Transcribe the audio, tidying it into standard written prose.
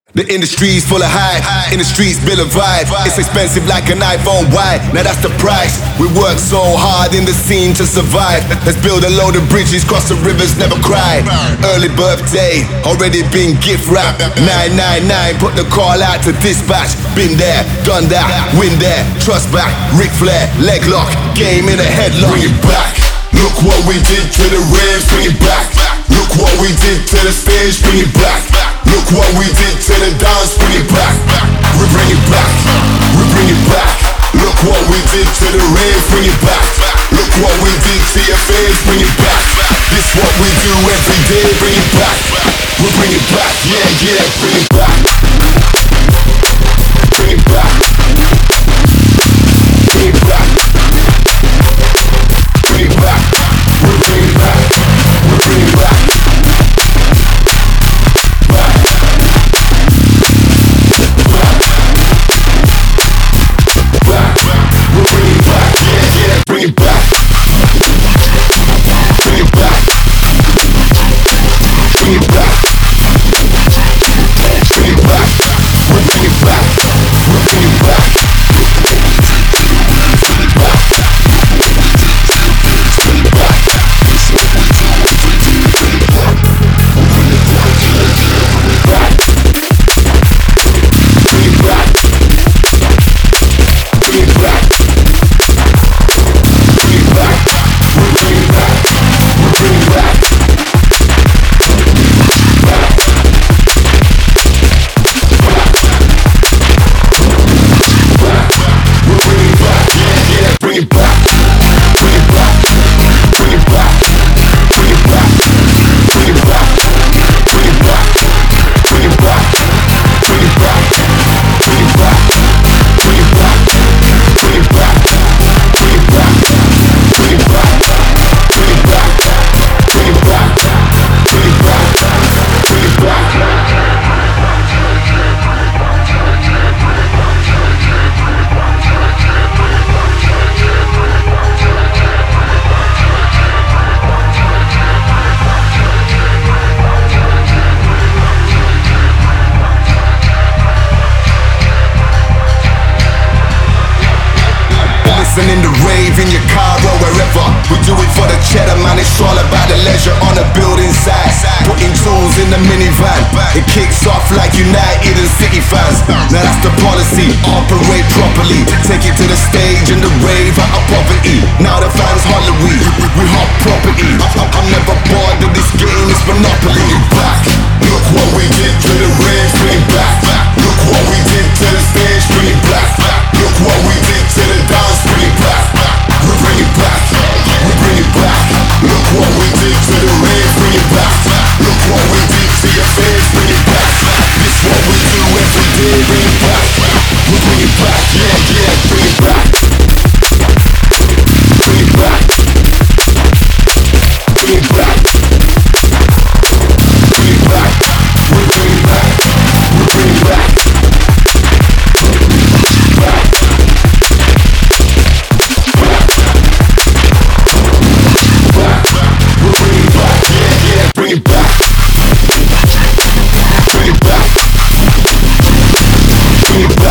The industry's full of hype, in the streets build a vibe. It's expensive like an iPhone, why? Now that's the price. We work so hard in the scene to survive. Let's build a load of bridges, cross the rivers, never cry. Early birthday, already been gift wrapped. 999, put the call out to dispatch. Been there, done that, win there, trust back. Ric Flair, leg lock, game in a headlock. Bring it back. Look what we did to the raves, bring it back. Look what we did to the stage, bring it back. Look what we did to the dance, bring it back. We bring it back, we bring it back. Look what we did to the rave, bring it back. Look what we did to your face, bring it back. This what we do every day, bring it back. We bring it back, yeah, yeah, bring it back. Bring it back. Bring it back. Bring it back. We bring it back. We bring it back. Bring it back. Bring it back. Bring it back. Bring it back. We bring it back. We bring it back. Bring it back. Bring it back. In the rave, in your car or wherever. We do it for the cheddar, man, it's all about the leisure. On a building side, putting tools in the minivan. It kicks off like United and City fans. Now that's the policy, operate properly. Take it to the stage and the rave out of poverty. Now the fans holler we hot property. I'm never bored of this game, it's Monopoly. Back, look what we did to the rave, bring it back. Look what we did to the stage, bring it back. Look what we did to the dance, bring it back. We bring it back. We bring it back. Look what we did to the rave, bring it back. Look what we did to your face, bring it back. This what we do every day, bring it back. We bring it back, yeah, yeah, bring it back. Bring it back. Bring it back. Bring it back. We bring it back. We bring it back. Bring it back. Bring it back. Bring it back.